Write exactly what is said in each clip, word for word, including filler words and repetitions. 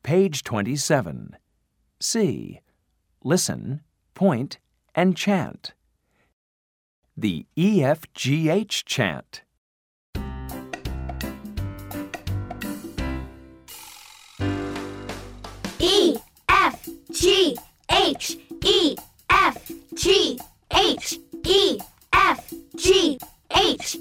Page twenty-seven. C. Listen, point, and chant. The E F G H chant. E, F, G, H, E, F, G, H, E, F, G, H.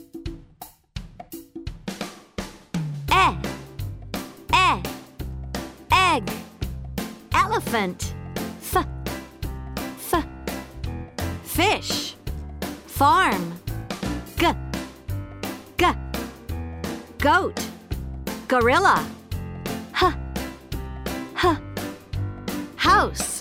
E, E, egg, elephant, F, F, fish, farm, G, G, goat, gorilla, H, H, house.